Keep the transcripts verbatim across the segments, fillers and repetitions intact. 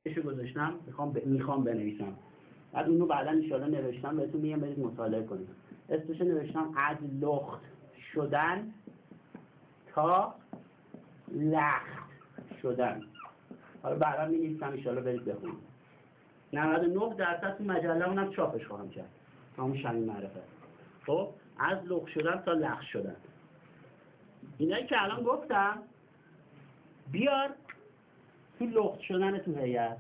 اشو گذاشتم میخوام ب... میخوام بنویسم. بعد اونو بعدا ان شاء الله نوشتم بهتون میگم برید مطالعه کنید. اسمش نوشتم از لخت شدن تا لخت شدن. حالا بعدا می‌نویسم ان شاء الله برید بخونید. نود و نه درصد تو مجله اونم چاپش خواهم کرد. همون شمیم معرفت. خب از لخت شدن تا لخت شدن. اینایی که الان گفتم بیار تو لخت شدن تو هیئت.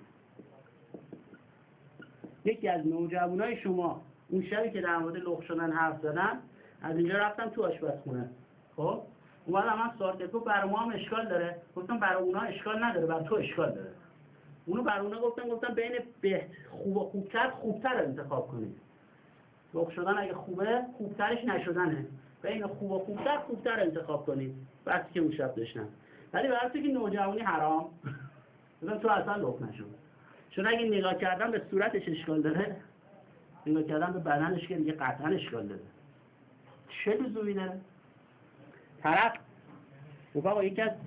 یکی از نوجوانای شما اون شبی که در مورد لخت شدن حرف زدن از اینجا رفتم تو آشپزخونه. خب اومدم من سوال کردم برای ما هم اشکال داره. گفتم برای اونا اشکال نداره، برای تو اشکال داره. اونو برای اونا گفتم گفتم بین به خوب و خوبتر خوبتر انتخاب کنید. لخت شدن اگه خوبه خوبترش نشدنه. بین خوب و خوبتر خوبتر انتخاب کنید. بس که اون شب داشتم. ولی وقتی که نوجوانی حرام مثلا تو اصلا لخت نشون. چون اگه نگاه کردن به صورتش اشکال داره، نگاه کردن به بدنش که دیگه قطعا اشکال داره. چه لزومی داره؟ طرف اوبا یکی از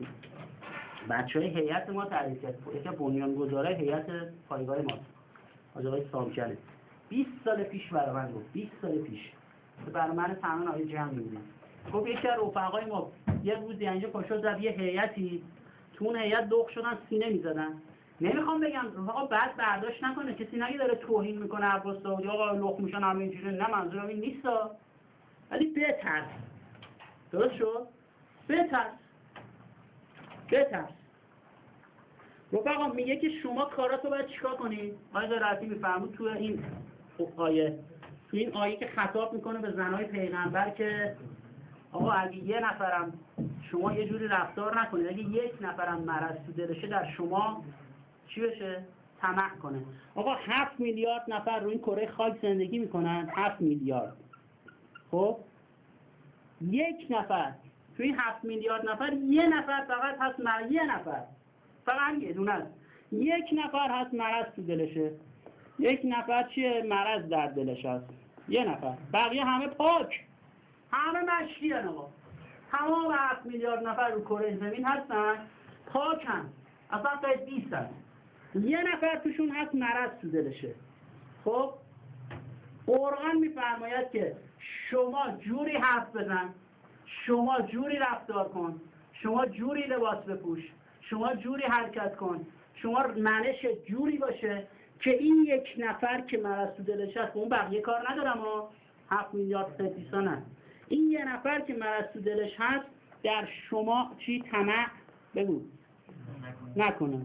بچهای هیئت ما تعریف کرد. یکی از بنیانگذارای هیئت پایگاه ما. آقای سامچله. بیست سال پیش برای من گفت. بیست سال پیش. که برای من تمام آیه جمع می‌بینه. گفت یکی از رفقای ما یه روزی اینجا پاشو زد یه هیئتی تو اون هیئت لخت شدن سینه می‌زدن. نمیخوام بگم رفقا بعد برداشت نکنه کسی نگه داره توهین میکنه عباس داودی آقا لخت میشن همه اینجوری. نه منظورم این نیستا. ولی بترس. درست شد؟ بترس. بترس. رفقا میگه که شما کاراتو باید چیکار کنید؟ آیه قرائتی میفرمود تو این آیه تو این آیه که خطاب میکنه به زنای پیغمبر که آقا اگه یه نفرم شما یه جوری رفتار نکنید، اگه یک نفرم مرض تو دلشه در شما چی بشه؟ طمع کنه. آقا هفت میلیارد نفر روی این کره خاک زندگی میکنن. هفت میلیارد. خب یک نفر توی این هفت میلیارد نفر یه نفر فقط هست مرض. یه نفر فقط یه دونه است. یک نفر هست مرض تو دلشه. یک نفر چیه؟ مرض در دلش هست. یه نفر. بقیه همه پاک. همه مشکی هستن آقا. تمام هفت میلیارد نفر رو کره زمین هستن پاکن. اصلا تا بیست هست. یه نفر توشون هست مرض تو دلشه. خب قرآن میفرماید که شما جوری حرف بزن، شما جوری رفتار کن، شما جوری لباس بپوش، شما جوری حرکت کن، شما منش جوری باشه که این یک نفر که مرض تو دلش هست، اون بقیه کار ندارم ها، هفت میلیارد قدیسان هست. این یه نفر که مرض تو دلش هست در شما چی؟ طمع بگو نکنه.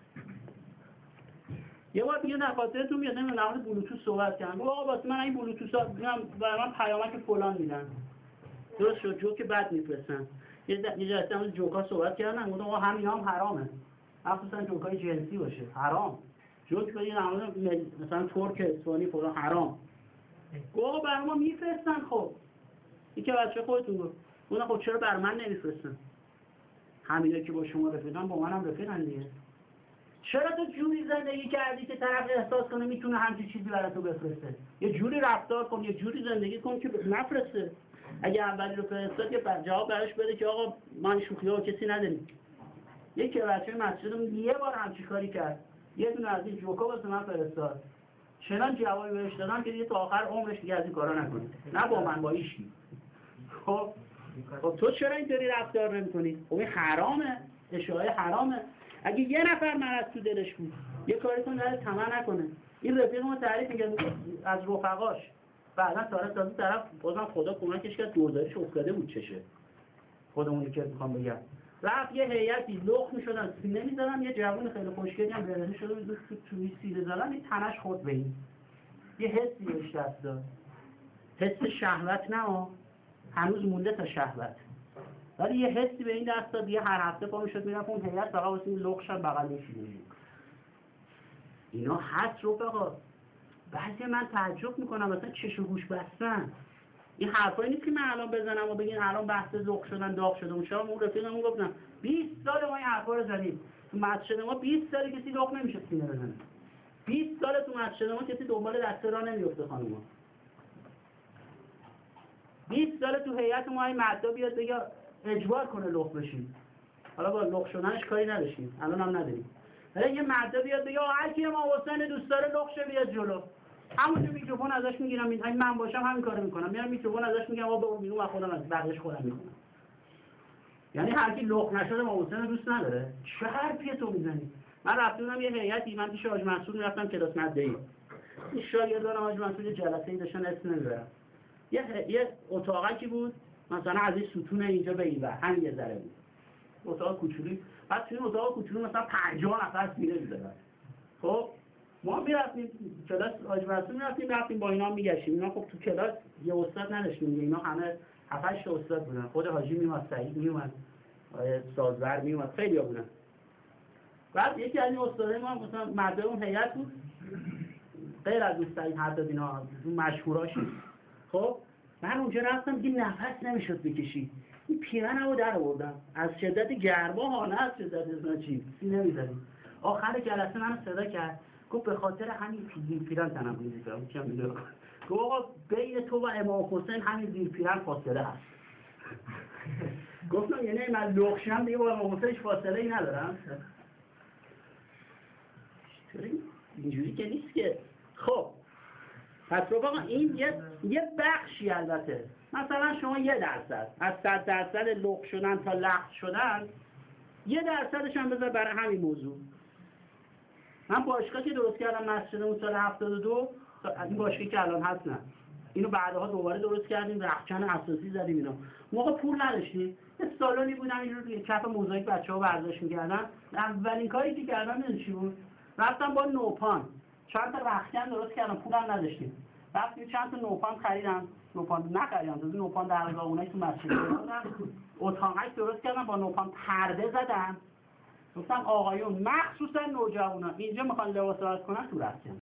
یه بار دیگه نخاطرتون میاد نمیدونم در مورد بلوتوث صحبت کردم. آقا واسه من این بلوتوثا میگم برای من پیامک فلان میدن. درست شد جوک بد میفرستن. یه یه جلسه از جوکا صحبت کردن گفتم آقا همین هم حرامه. مخصوصا جوکای جنسی باشه حرام. جوک بدین در مورد مثلا ترک اسپانی فلان حرام. آقا برای ما میفرستن. خب این که بچه خودتون گفت اون خب چرا بر من نمیفرستن؟ همینا که با شما رفیقن با منم رفیقن دیگه. چرا تو جوری زندگی کردی که طرف احساس کنه میتونه همچین چیزی برای تو بفرسته؟ یه جوری رفتار کن، یه جوری زندگی کن که نفرسته. اگه اولی رو فرستاد که جواب براش بده که آقا من شوخی‌ها کسی نداریم. یکی بچه‌ی مسجدم یه بار همچین کاری کرد. یه دونه از این جوکا واسه من فرستاد. چنان جوابی بهش دادم که دیگه تا آخر عمرش دیگه از این کارا نکنه. نه با من با ایشی. خب خب تو چرا اینطوری رفتار نمی‌کنی؟ خب این حرامه، اشاعه حرامه. اگه یه نفر مرض تو دلش بود یه کاری کنه داره طمع نکنه. این رفیق ما تعریف می‌کنه از رفقاش بعدا تاره تازه طرف بازم خدا کمکش کرد دوزارش افتاده بود چشه. خودمونی که می‌خوام بگم رفت یه هیئتی لخت می‌شدن سینه می‌زدن یه جوون خیلی خوشگلی هم برهنه شده بود تو توی سینه زدن این تنش خورد به این یه حسی بهش دست داد. حس شهوت نه هنوز مونده تا شهوت. ولی یه حسی به این دست داد یه هر هفته پا میشد میرفت اون هیئت فقط واسه این لخت شد بغل میشینه. اینا هست رفقا. بعضی من تعجب میکنم مثلا چش و گوش بستن. این حرفایی نیست که من الان بزنم و بگین الان بحث ذوق شدن داغ شده. اون شب اون رفیقمون گفتم بیست سال ما این حرفا رو زدیم. تو مسجد ما بیست سال کسی داغ نمیشه سینه بزنه. بیست سال تو مسجد ما کسی دنبال دسته راه نمیفته خانوما. بیست سال تو هیئت ما این مدعا بیاد بگه اجبار کنه لخت بشیم. حالا با لخت شدنش کاری نداشتیم. الان هم نداریم. حالا یه مرده بیاد بگه هر کی امام حسین دوست داره لخشه بیاد جلو، همونجا میکروفون ازش میگیرم، این من باشم همین کارو میکنم، میام میکروفون ازش میگم آقا برو بیرون و خودم از بقیش خودم میکنم. یعنی هر کی لخ نشده امام حسین رو دوست نداره. چه حرفیه تو میزنی؟ من رفتم یه هیئتی، من پیش حاج منصور میرفتم کلاس مدعی، این شاگردان حاج منصور جلسه‌ای داشتن اسم نمیبرم، یه یه اتاقی بود مثلا از این ستون اینجا به این ور همین یه ذره بود، اتاق کوچولی، بعد تو این اتاق کوچولو مثلا پنجاه نفر سینه می‌زدن. خب ما میرفتیم کلاس حاج منصور میرفتیم رفتیم با اینا میگشتیم، اینا خب تو کلاس یه استاد نداشتیم، اینا همه هفت هشت استاد بودن، خود حاجی میومد، سعید میومد، سازور میومد، خیلی ها بودن. بعد یکی از این استادای ما مثلا مرد اون هیئت بود، غیر از اون سعید حداد اینا مشهوراش. خب من اونجا رفتم دیگه نفس نمیشد بکشی، این پیرنمو در آوردم از شدت گرما ها، نه از شدت اسمه چی سینه می‌زدیم. آخر جلسه منو صدا کرد، گفت به خاطر همین زیر پیرن تنم می‌ذارم چم می‌ذارم. گفت آقا بین تو و امام حسین همین زیر پیرن فاصله هست. گفتم یعنی من لخشم دیگه با امام حسین فاصله ای ندارم. اینجوری که نیست که. خب پس رفقا این یه یه بخشی البته، مثلا شما یه درصد از صد درصد لخ شدن تا لخت شدن یه درصدش هم بذار برای همین موضوع. من باشگاه که درست کردم مسجد اون سال هفتاد و دو، این باشگاهی که الان هست نه، اینو بعدها دوباره درست کردیم، رخچن اساسی زدیم اینا. موقع پول نداشتیم، یه سالونی بودم اینجوری کف موزاییک بچه‌ها برداشت می‌کردن. اولین کاری که کردم می‌دونی چی بود؟ رفتم با نوپان چند تا رخکن درست کردم، پولم نداشتیم. رفتم چند تا نوپان خریدم، نوپان نخریدم، تو نوپان درگاهونه تو مسجد بودم، اتاقک درست کردم با نوپان پرده زدم. گفتم آقایون مخصوصا نوجوانا اینجا میخوان لباس عوض کنن تو رخکن.